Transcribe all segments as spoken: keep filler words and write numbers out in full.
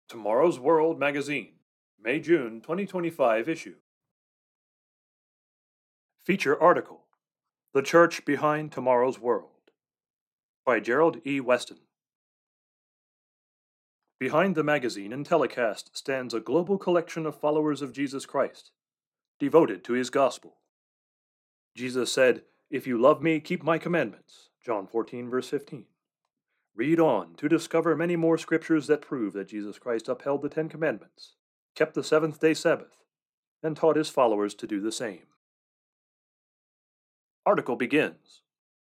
Tomorrow's World Magazine, May-June twenty twenty-five issue. Feature article, The Church Behind Tomorrow's World, by Gerald E. Weston. Behind the magazine and telecast stands a global collection of followers of Jesus Christ, devoted to his gospel. Jesus said, "If you love me, keep my commandments," John fourteen, verse fifteen. Read on to discover many more scriptures that prove that Jesus Christ upheld the Ten Commandments, kept the seventh-day Sabbath, and taught his followers to do the same. Article begins.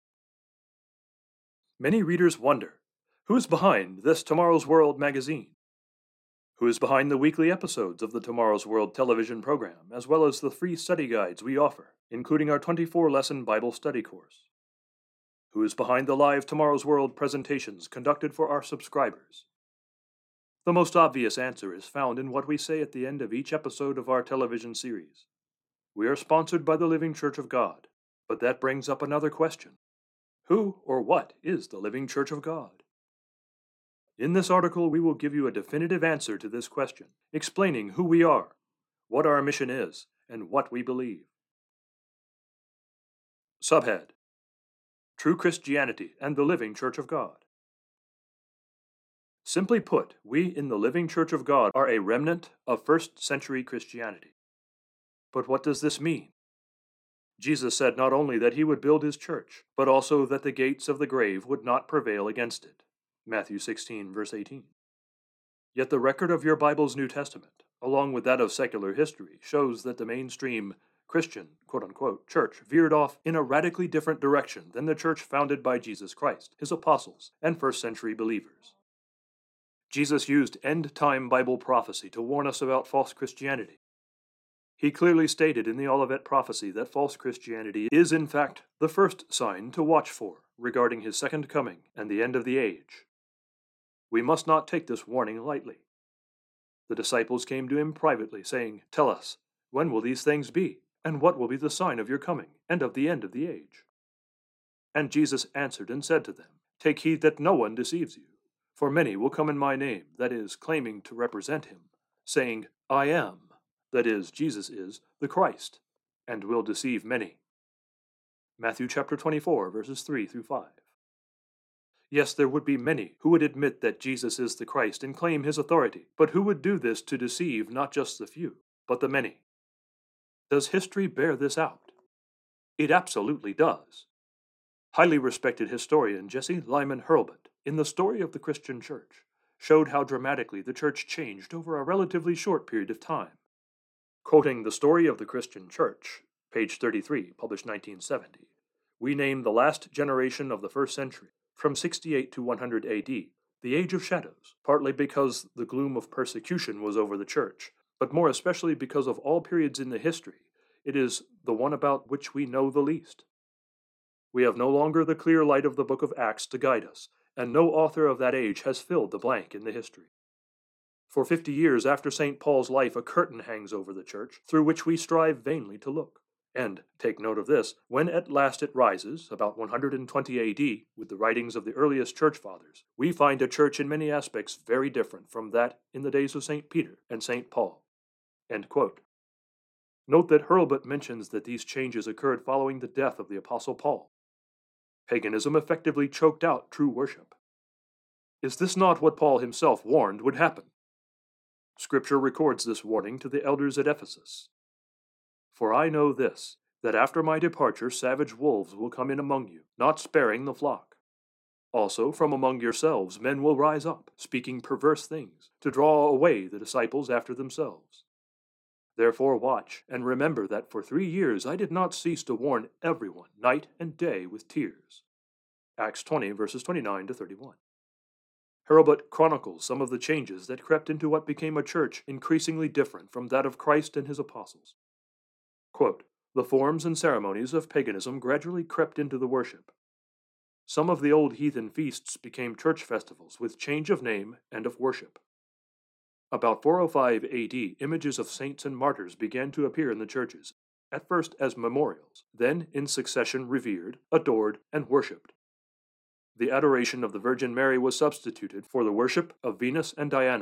Many readers wonder, who's behind this Tomorrow's World magazine? Who is behind the weekly episodes of the Tomorrow's World television program, as well as the free study guides we offer, including our twenty-four lesson Bible study course? Who is behind the live Tomorrow's World presentations conducted for our subscribers? The most obvious answer is found in what we say at the end of each episode of our television series. We are sponsored by the Living Church of God, but that brings up another question. Who or what is the Living Church of God? In this article, we will give you a definitive answer to this question, explaining who we are, what our mission is, and what we believe. Subhead: True Christianity and the Living Church of God. Simply put, we in the Living Church of God are a remnant of first-century Christianity. But what does this mean? Jesus said not only that he would build his church, but also that the gates of the grave would not prevail against it. Matthew sixteen, verse eighteen. Yet the record of your Bible's New Testament, along with that of secular history, shows that the mainstream Christian, quote-unquote, church veered off in a radically different direction than the church founded by Jesus Christ, his apostles, and first-century believers. Jesus used end-time Bible prophecy to warn us about false Christianity. He clearly stated in the Olivet prophecy that false Christianity is, in fact, the first sign to watch for regarding his second coming and the end of the age. We must not take this warning lightly. The disciples came to him privately, saying, "Tell us, when will these things be? And what will be the sign of your coming and of the end of the age?" And Jesus answered and said to them, "Take heed that no one deceives you. For many will come in my name," that is, claiming to represent him, saying, "I am," that is, Jesus is, "the Christ," and will deceive many. Matthew chapter twenty-four, verses three through five. Yes, there would be many who would admit that Jesus is the Christ and claim his authority, but who would do this to deceive not just the few, but the many. Does history bear this out? It absolutely does. Highly respected historian Jesse Lyman Hurlbut, in The Story of the Christian Church, showed how dramatically the church changed over a relatively short period of time. Quoting The Story of the Christian Church, page thirty-three, published nineteen seventy, we name the last generation of the first century, from sixty-eight to one hundred A D, the Age of Shadows, partly because the gloom of persecution was over the church, but more especially because of all periods in the history, it is the one about which we know the least. We have no longer the clear light of the book of Acts to guide us, and no author of that age has filled the blank in the history. For fifty years after Saint Paul's life, a curtain hangs over the church, through which we strive vainly to look. And, take note of this, when at last it rises, about one hundred twenty A D, with the writings of the earliest church fathers, we find a church in many aspects very different from that in the days of Saint Peter and Saint Paul. End quote. Note that Hurlbut mentions that these changes occurred following the death of the Apostle Paul. Paganism effectively choked out true worship. Is this not what Paul himself warned would happen? Scripture records this warning to the elders at Ephesus. "For I know this, that after my departure savage wolves will come in among you, not sparing the flock. Also from among yourselves men will rise up, speaking perverse things, to draw away the disciples after themselves. Therefore watch, and remember that for three years I did not cease to warn everyone, night and day, with tears." Acts twenty, verses twenty-nine to thirty-one. Hurlbut chronicles some of the changes that crept into what became a church increasingly different from that of Christ and his apostles. Quote, "The forms and ceremonies of paganism gradually crept into the worship. Some of the old heathen feasts became church festivals with change of name and of worship. About four oh five A D, images of saints and martyrs began to appear in the churches, at first as memorials, then in succession revered, adored, and worshipped. The adoration of the Virgin Mary was substituted for the worship of Venus and Diana,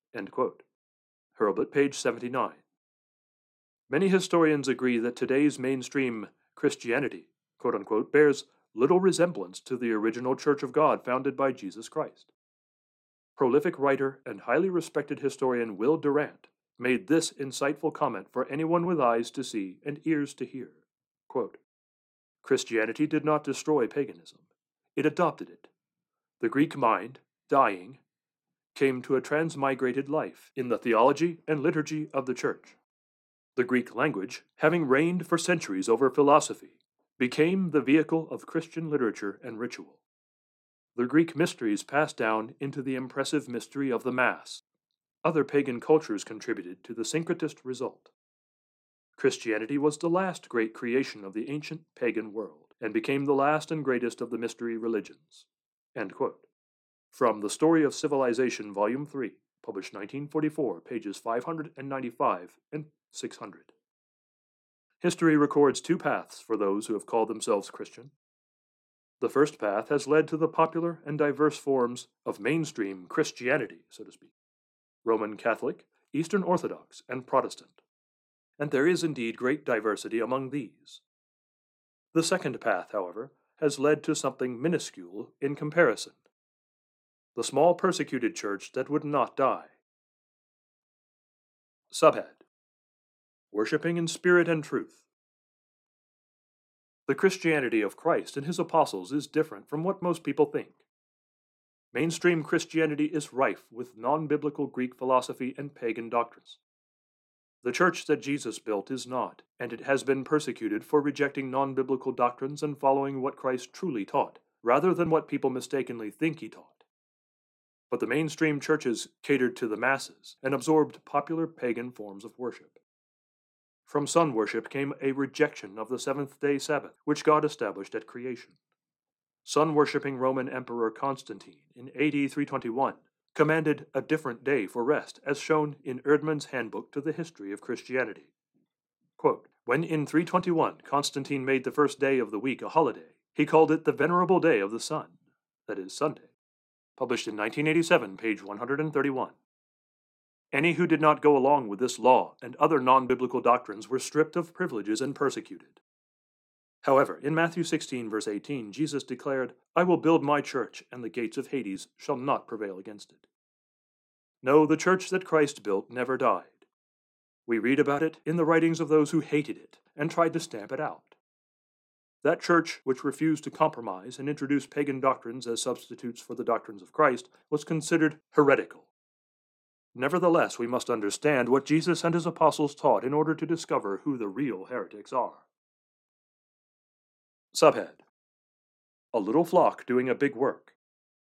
End quote. Hurlbut, page seventy-nine. Many historians agree that today's mainstream Christianity, quote-unquote, bears little resemblance to the original Church of God founded by Jesus Christ. Prolific writer and highly respected historian Will Durant made this insightful comment for anyone with eyes to see and ears to hear. Quote, Christianity did not destroy paganism. It adopted it. The Greek mind, dying, came to a transmigrated life in the theology and liturgy of the Church. The Greek language, having reigned for centuries over philosophy, became the vehicle of Christian literature and ritual. The Greek mysteries passed down into the impressive mystery of the Mass. Other pagan cultures contributed to the syncretist result. Christianity was the last great creation of the ancient pagan world, and became the last and greatest of the mystery religions. End quote. From The Story of Civilization, Volume three, published nineteen forty-four, pages five hundred ninety-five and six hundred. History records two paths for those who have called themselves Christian. The first path has led to the popular and diverse forms of mainstream Christianity, so to speak: Roman Catholic, Eastern Orthodox, and Protestant. And there is indeed great diversity among these. The second path, however, has led to something minuscule in comparison: the small persecuted church that would not die. Subhead: Worshipping in Spirit and Truth. The Christianity of Christ and his apostles is different from what most people think. Mainstream Christianity is rife with non-biblical Greek philosophy and pagan doctrines. The church that Jesus built is not, and it has been persecuted for rejecting non-biblical doctrines and following what Christ truly taught, rather than what people mistakenly think he taught. But the mainstream churches catered to the masses and absorbed popular pagan forms of worship. From sun worship came a rejection of the seventh-day Sabbath, which God established at creation. Sun-worshipping Roman Emperor Constantine in A D three twenty-one commanded a different day for rest, as shown in Erdmann's Handbook to the History of Christianity. Quote, when in three twenty-one Constantine made the first day of the week a holiday, he called it the Venerable Day of the Sun, that is, Sunday. Published in nineteen eighty-seven, page one hundred thirty-one. Any who did not go along with this law and other non-biblical doctrines were stripped of privileges and persecuted. However, in Matthew sixteen, verse eighteen, Jesus declared, I will build my church, and the gates of Hades shall not prevail against it. No, the church that Christ built never died. We read about it in the writings of those who hated it and tried to stamp it out. That church, which refused to compromise and introduce pagan doctrines as substitutes for the doctrines of Christ, was considered heretical. Nevertheless, we must understand what Jesus and his apostles taught in order to discover who the real heretics are. Subhead: A little flock doing a big work.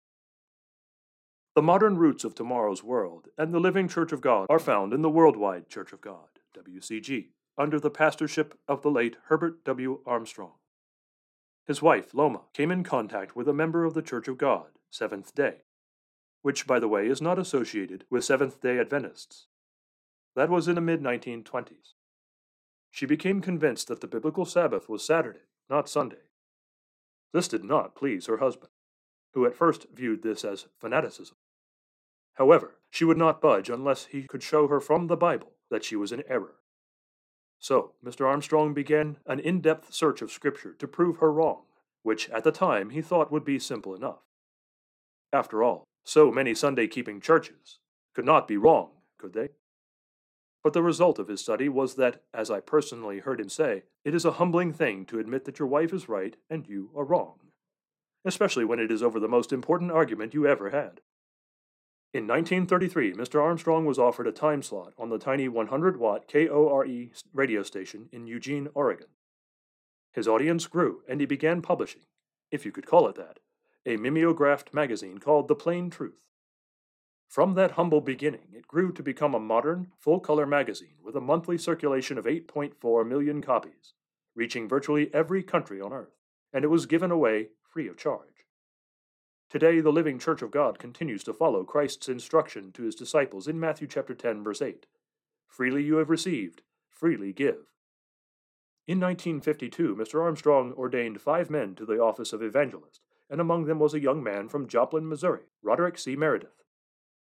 The modern roots of tomorrow's world and the living Church of God are found in the Worldwide Church of God, W C G, under the pastorship of the late Herbert W. Armstrong. His wife, Loma, came in contact with a member of the Church of God, Seventh Day, which, by the way, is not associated with Seventh-day Adventists. That was in the mid nineteen twenties. She became convinced that the biblical Sabbath was Saturday, not Sunday. This did not please her husband, who at first viewed this as fanaticism. However, she would not budge unless he could show her from the Bible that she was in error. So, Mister Armstrong began an in-depth search of Scripture to prove her wrong, which at the time he thought would be simple enough. After all, so many Sunday-keeping churches could not be wrong, could they? But the result of his study was that, as I personally heard him say, it is a humbling thing to admit that your wife is right and you are wrong, especially when it is over the most important argument you ever had. In nineteen thirty-three, Mister Armstrong was offered a time slot on the tiny one hundred watt K O R E radio station in Eugene, Oregon. His audience grew, and he began publishing, if you could call it that, a mimeographed magazine called The Plain Truth. From that humble beginning, it grew to become a modern, full-color magazine with a monthly circulation of eight point four million copies, reaching virtually every country on earth, and it was given away free of charge. Today, the Living Church of God continues to follow Christ's instruction to his disciples in Matthew chapter ten, verse eight. Freely you have received, freely give. In nineteen fifty-two, Mister Armstrong ordained five men to the office of evangelist, and among them was a young man from Joplin, Missouri, Roderick C. Meredith.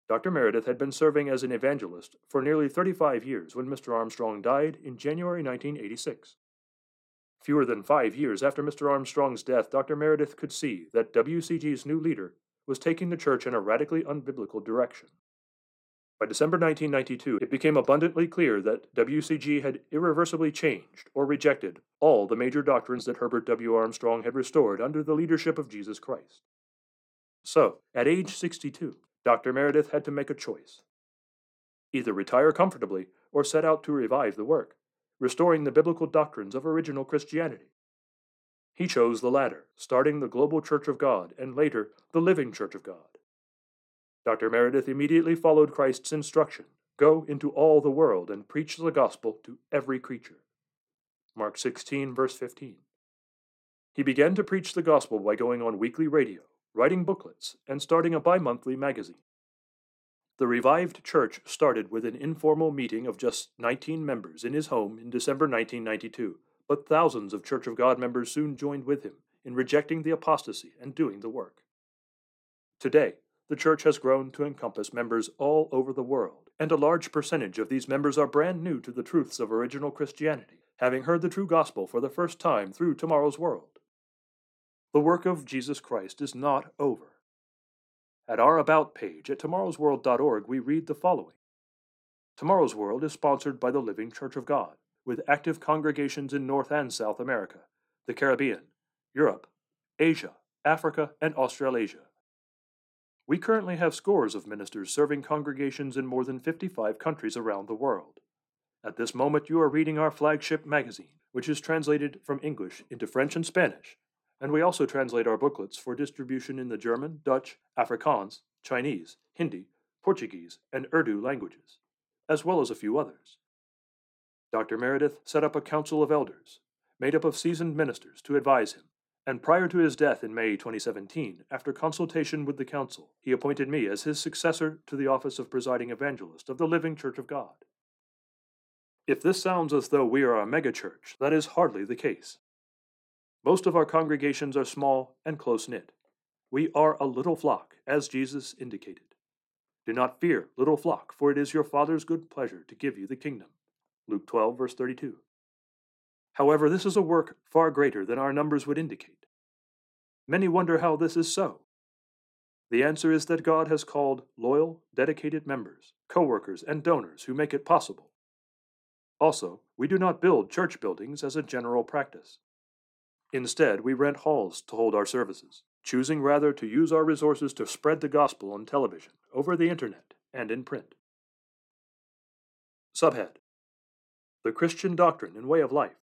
Doctor Meredith had been serving as an evangelist for nearly thirty-five years when Mister Armstrong died in January nineteen eighty-six. Fewer than five years after Mister Armstrong's death, Doctor Meredith could see that W C G's new leader was taking the church in a radically unbiblical direction. By December nineteen ninety-two, it became abundantly clear that W C G had irreversibly changed or rejected all the major doctrines that Herbert W. Armstrong had restored under the leadership of Jesus Christ. So, at age sixty-two, Doctor Meredith had to make a choice. Either retire comfortably or set out to revive the work, restoring the biblical doctrines of original Christianity. He chose the latter, starting the Global Church of God and later the Living Church of God. Doctor Meredith immediately followed Christ's instruction, "Go into all the world and preach the gospel to every creature." Mark sixteen, verse fifteen. He began to preach the gospel by going on weekly radio, writing booklets, and starting a bi-monthly magazine. The revived church started with an informal meeting of just nineteen members in his home in December nineteen ninety-two, but thousands of Church of God members soon joined with him in rejecting the apostasy and doing the work. Today, the church has grown to encompass members all over the world, and a large percentage of these members are brand new to the truths of original Christianity, having heard the true gospel for the first time through Tomorrow's World. The work of Jesus Christ is not over. At our About page at tomorrows world dot org, we read the following. Tomorrow's World is sponsored by the Living Church of God, with active congregations in North and South America, the Caribbean, Europe, Asia, Africa, and Australasia. We currently have scores of ministers serving congregations in more than fifty-five countries around the world. At this moment, you are reading our flagship magazine, which is translated from English into French and Spanish, and we also translate our booklets for distribution in the German, Dutch, Afrikaans, Chinese, Hindi, Portuguese, and Urdu languages, as well as a few others. Doctor Meredith set up a council of elders, made up of seasoned ministers, to advise him, and prior to his death in May twenty seventeen, after consultation with the council, he appointed me as his successor to the office of presiding evangelist of the Living Church of God. If this sounds as though we are a megachurch, that is hardly the case. Most of our congregations are small and close-knit. We are a little flock, as Jesus indicated. Do not fear, little flock, for it is your Father's good pleasure to give you the kingdom. Luke twelve, verse thirty-two. However, this is a work far greater than our numbers would indicate. Many wonder how this is so. The answer is that God has called loyal, dedicated members, co-workers, and donors who make it possible. Also, we do not build church buildings as a general practice. Instead, we rent halls to hold our services, choosing rather to use our resources to spread the gospel on television, over the internet, and in print. Subhead: The Christian Doctrine and Way of Life.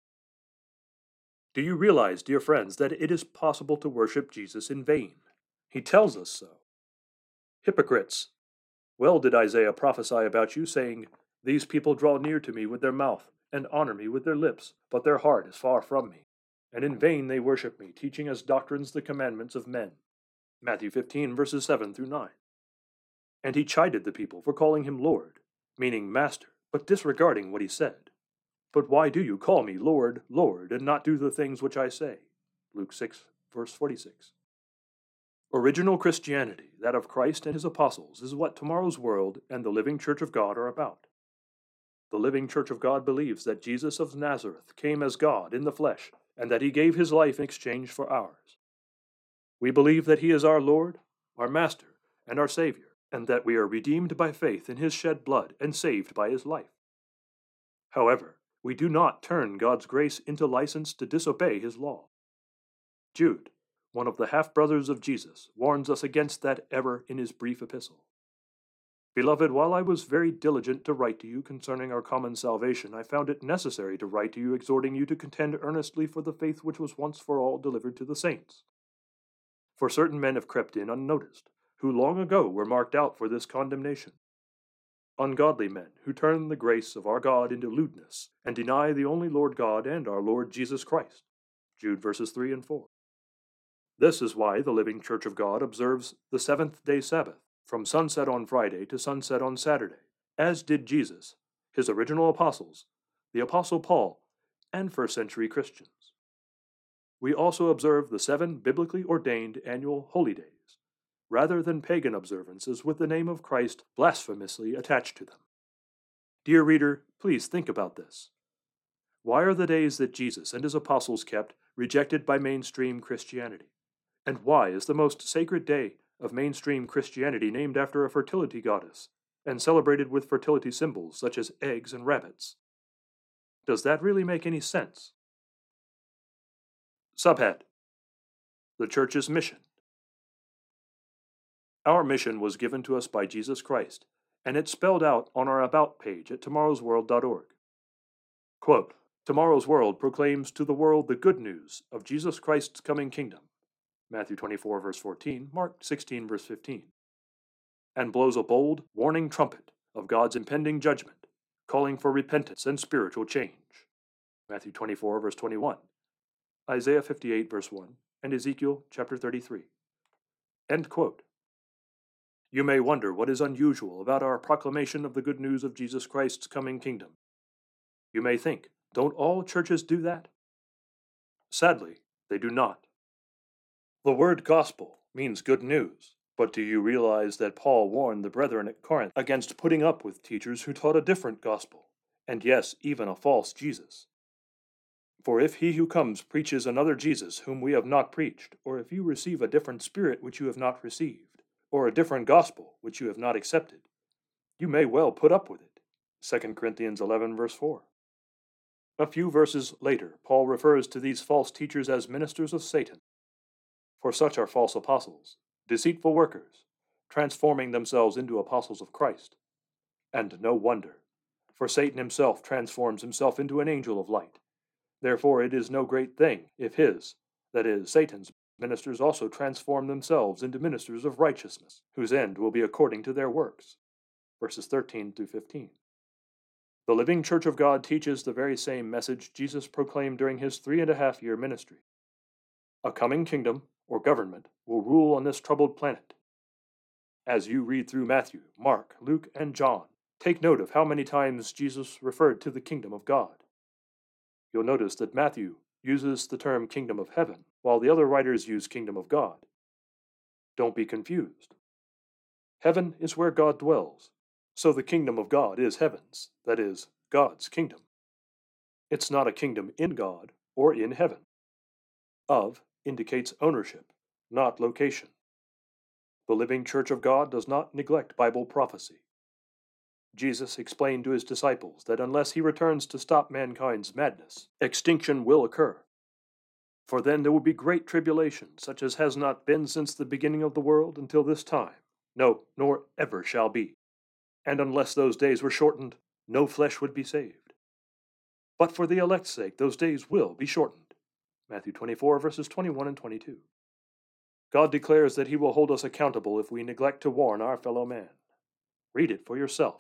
Do you realize, dear friends, that it is possible to worship Jesus in vain? He tells us so. Hypocrites! Well did Isaiah prophesy about you, saying, "These people draw near to me with their mouth, and honor me with their lips, but their heart is far from me. And in vain they worship me, teaching as doctrines the commandments of men." Matthew fifteen, verses seven through nine. And he chided the people for calling him Lord, meaning Master, but disregarding what he said. "But why do you call me Lord, Lord, and not do the things which I say?" Luke six, verse forty-six. Original Christianity, that of Christ and his apostles, is what Tomorrow's World and the Living Church of God are about. The Living Church of God believes that Jesus of Nazareth came as God in the flesh, and that he gave his life in exchange for ours. We believe that he is our Lord, our Master, and our Savior, and that we are redeemed by faith in his shed blood and saved by his life. However, we do not turn God's grace into license to disobey his law. Jude, one of the half-brothers of Jesus, warns us against that error in his brief epistle. "Beloved, while I was very diligent to write to you concerning our common salvation, I found it necessary to write to you exhorting you to contend earnestly for the faith which was once for all delivered to the saints. For certain men have crept in unnoticed, who long ago were marked out for this condemnation. Ungodly men who turn the grace of our God into lewdness and deny the only Lord God and our Lord Jesus Christ." Jude verses three and four. This is why the Living Church of God observes the seventh-day Sabbath, from sunset on Friday to sunset on Saturday, as did Jesus, his original apostles, the Apostle Paul, and first-century Christians. We also observe the seven biblically ordained annual holy days, rather than pagan observances with the name of Christ blasphemously attached to them. Dear reader, please think about this. Why are the days that Jesus and his apostles kept rejected by mainstream Christianity? And why is the most sacred day of mainstream Christianity named after a fertility goddess and celebrated with fertility symbols such as eggs and rabbits? Does that really make any sense? Subhead: The Church's Mission. Our mission was given to us by Jesus Christ, and it's spelled out on our About page at tomorrows world dot org. Quote, Tomorrow's World proclaims to the world the good news of Jesus Christ's coming kingdom, Matthew twenty-four, verse fourteen, Mark sixteen, verse fifteen, and blows a bold, warning trumpet of God's impending judgment, calling for repentance and spiritual change, Matthew twenty-four, verse twenty-one, Isaiah fifty-eight, verse one, and Ezekiel chapter thirty-three. End quote. You may wonder what is unusual about our proclamation of the good news of Jesus Christ's coming kingdom. You may think, don't all churches do that? Sadly, they do not. The word gospel means good news, but do you realize that Paul warned the brethren at Corinth against putting up with teachers who taught a different gospel, and yes, even a false Jesus? For if he who comes preaches another Jesus whom we have not preached, or if you receive a different spirit which you have not received, or a different gospel which you have not accepted, you may well put up with it. Second Corinthians eleven, verse four. A few verses later, Paul refers to these false teachers as ministers of Satan. For such are false apostles, deceitful workers, transforming themselves into apostles of Christ. And no wonder, for Satan himself transforms himself into an angel of light. Therefore it is no great thing if his, that is, Satan's, ministers also transform themselves into ministers of righteousness, whose end will be according to their works. Verses thirteen through fifteen. The living Church of God teaches the very same message Jesus proclaimed during his three and a half year ministry. A coming kingdom, or government, will rule on this troubled planet. As you read through Matthew, Mark, Luke, and John, take note of how many times Jesus referred to the kingdom of God. You'll notice that Matthew uses the term kingdom of heaven, while the other writers use kingdom of God. Don't be confused. Heaven is where God dwells, so the kingdom of God is heaven's, that is, God's kingdom. It's not a kingdom in God or in heaven. Of indicates ownership, not location. The living Church of God does not neglect Bible prophecy. Jesus explained to his disciples that unless he returns to stop mankind's madness, extinction will occur. For then there will be great tribulation, such as has not been since the beginning of the world until this time, no, nor ever shall be. And unless those days were shortened, no flesh would be saved. But for the elect's sake, those days will be shortened. Matthew twenty-four, verses twenty-one and twenty-two. God declares that he will hold us accountable if we neglect to warn our fellow man. Read it for yourself.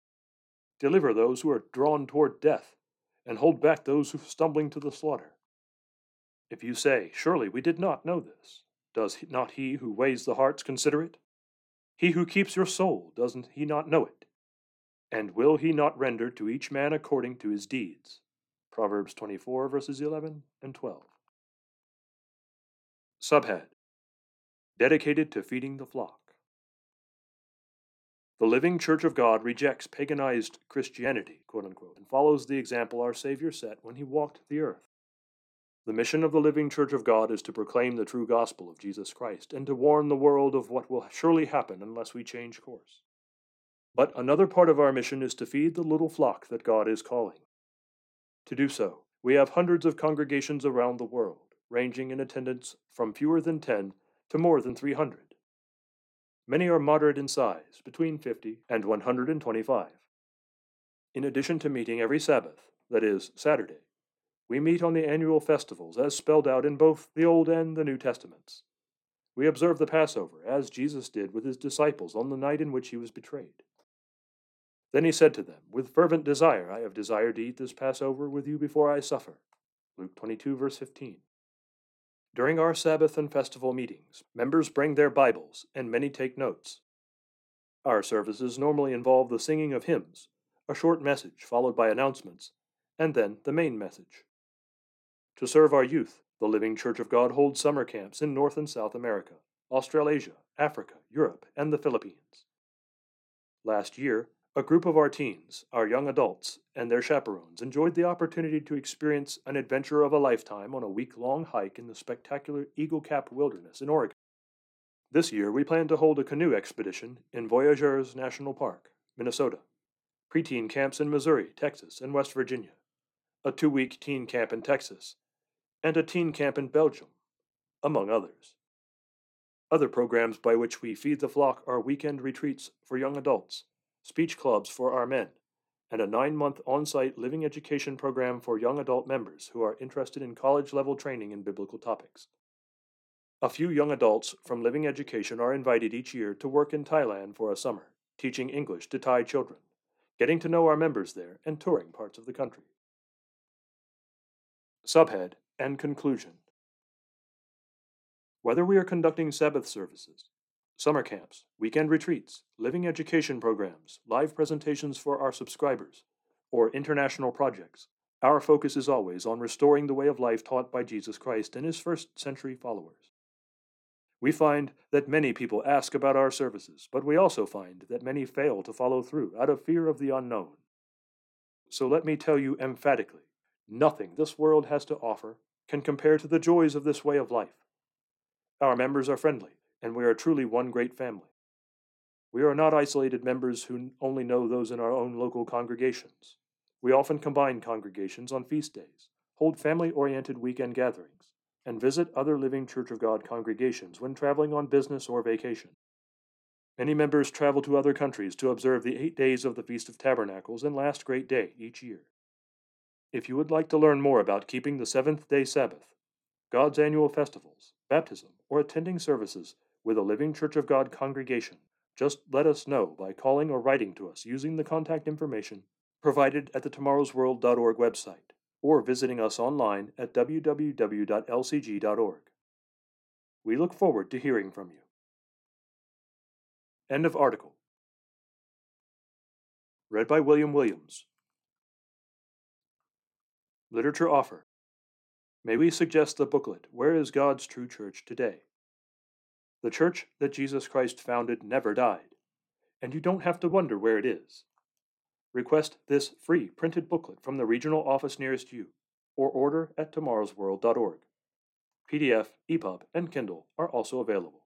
Deliver those who are drawn toward death, and hold back those who are stumbling to the slaughter. If you say, surely we did not know this, does not he who weighs the hearts consider it? He who keeps your soul, doesn't he not know it? And will he not render to each man according to his deeds? Proverbs twenty-four, verses eleven and twelve. Subhead: Dedicated to feeding the flock. The living Church of God rejects paganized Christianity, quote unquote, and follows the example our Savior set when he walked the earth. The mission of the living Church of God is to proclaim the true gospel of Jesus Christ and to warn the world of what will surely happen unless we change course. But another part of our mission is to feed the little flock that God is calling. To do so, we have hundreds of congregations around the world, ranging in attendance from fewer than ten to more than three hundred. Many are moderate in size, between fifty and one hundred twenty-five. In addition to meeting every Sabbath, that is, Saturday, we meet on the annual festivals as spelled out in both the Old and the New Testaments. We observe the Passover, as Jesus did with his disciples on the night in which he was betrayed. Then he said to them, with fervent desire, I have desired to eat this Passover with you before I suffer. Luke twenty-two, verse fifteen. During our Sabbath and festival meetings, members bring their Bibles, and many take notes. Our services normally involve the singing of hymns, a short message followed by announcements, and then the main message. To serve our youth, the Living Church of God holds summer camps in North and South America, Australasia, Africa, Europe, and the Philippines. Last year, a group of our teens, our young adults, and their chaperones enjoyed the opportunity to experience an adventure of a lifetime on a week-long hike in the spectacular Eagle Cap Wilderness in Oregon. This year, we plan to hold a canoe expedition in Voyageurs National Park, Minnesota, preteen camps in Missouri, Texas, and West Virginia, a two-week teen camp in Texas, and a teen camp in Belgium, among others. Other programs by which we feed the flock are weekend retreats for young adults, speech clubs for our men, and a nine-month on-site living education program for young adult members who are interested in college-level training in biblical topics. A few young adults from living education are invited each year to work in Thailand for a summer, teaching English to Thai children, getting to know our members there, and touring parts of the country. Subhead and conclusion. Whether we are conducting Sabbath services, summer camps, weekend retreats, living education programs, live presentations for our subscribers, or international projects, our focus is always on restoring the way of life taught by Jesus Christ and his first century followers. We find that many people ask about our services, but we also find that many fail to follow through out of fear of the unknown. So let me tell you emphatically, nothing this world has to offer can compare to the joys of this way of life. Our members are friendly, and we are truly one great family. We are not isolated members who only know those in our own local congregations. We often combine congregations on feast days, hold family-oriented weekend gatherings, and visit other Living Church of God congregations when traveling on business or vacation. Many members travel to other countries to observe the eight days of the Feast of Tabernacles and Last Great Day each year. If you would like to learn more about keeping the seventh-day Sabbath, God's annual festivals, baptism, or attending services with a Living Church of God congregation, just let us know by calling or writing to us using the contact information provided at the tomorrows world dot org website, or visiting us online at w w w dot l c g dot org. We look forward to hearing from you. End of article. Read by William Williams. Literature offer. May we suggest the booklet, Where is God's True Church Today? The church that Jesus Christ founded never died, and you don't have to wonder where it is. Request this free printed booklet from the regional office nearest you, or order at tomorrows world dot org. P D F, E P U B, and Kindle are also available.